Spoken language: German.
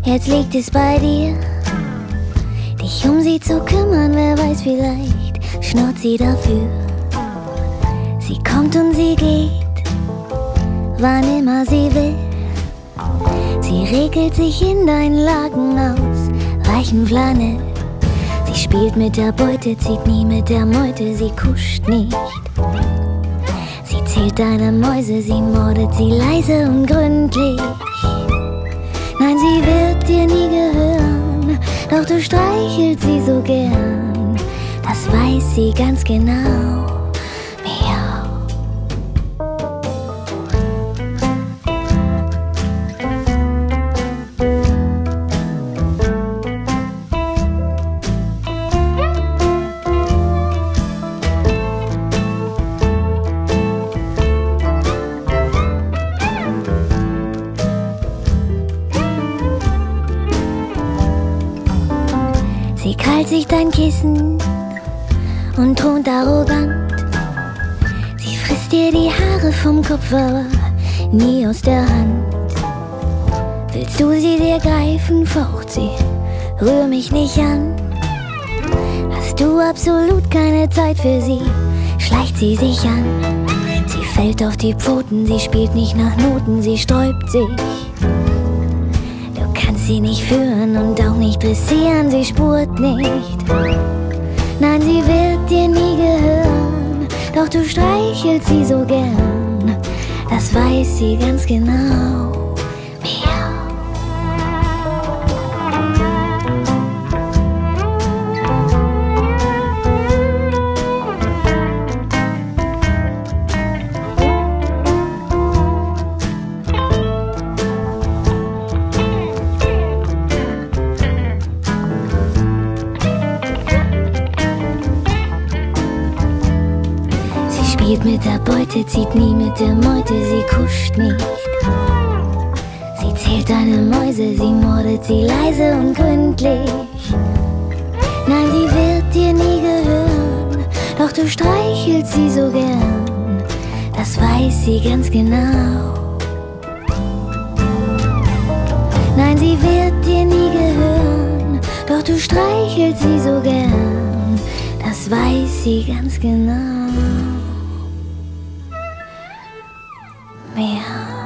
Jetzt liegt es bei dir, dich um sie zu kümmern. Wer weiß, vielleicht schnurrt sie dafür. Sie kommt und sie geht, wann immer sie will. Sie regelt sich in deinen Laken aus weichem Flanell. Sie spielt mit der Beute, zieht nie mit der Meute, sie kuscht nicht. Sie zählt deine Mäuse, sie mordet sie leise und gründlich. Nein, sie wird dir nie gehören, doch du streichelst sie so gern. Das weiß sie ganz genau. Miau. Sie krallt sich dein Kissen und thront arrogant. Sie frisst dir die Haare vom Kopf, aber nie aus der Hand. Willst du sie dir greifen, faucht sie, rühr mich nicht an. Hast du absolut keine Zeit für sie, schleicht sie sich an. Sie fällt auf die Pfoten, sie spielt nicht nach Noten, sie sträubt sich. Sie nicht führen und auch nicht dressieren, sie spurt nicht. Nein, sie wird dir nie gehören, doch du streichelst sie so gern. Das weiß sie ganz genau. Miau. Spielt mit der Beute, zieht nie mit der Meute, sie kuscht nicht. Sie zählt deine Mäuse, sie mordet sie leise und gründlich. Nein, sie wird dir nie gehören, doch du streichelst sie so gern. Das weiß sie ganz genau. Nein, sie wird dir nie gehören, doch du streichelst sie so gern. Das weiß sie ganz genau. Miau.